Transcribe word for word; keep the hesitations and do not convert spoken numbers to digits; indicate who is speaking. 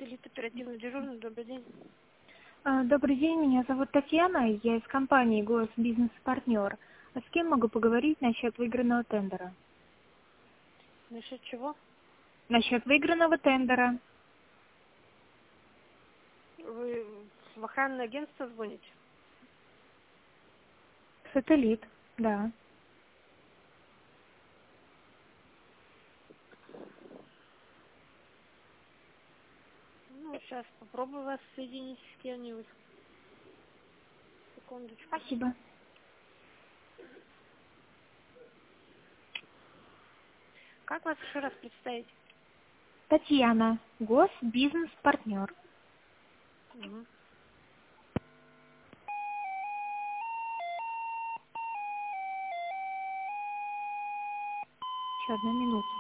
Speaker 1: Сателлит, оперативный дежурный, добрый день.
Speaker 2: А, Добрый день, меня зовут Татьяна, я из компании «Голос Бизнес-партнер». А с кем могу поговорить насчет выигранного тендера?
Speaker 1: Насчет чего?
Speaker 2: Насчет выигранного тендера.
Speaker 1: Вы в охранное агентство звоните?
Speaker 2: Сателлит, да.
Speaker 1: Ну, сейчас попробую вас соединить с кем-нибудь. Секундочку.
Speaker 2: Спасибо.
Speaker 1: Как вас еще раз представить?
Speaker 2: Татьяна, Госбизнес-партнер.
Speaker 1: Угу.
Speaker 2: Еще одна минута.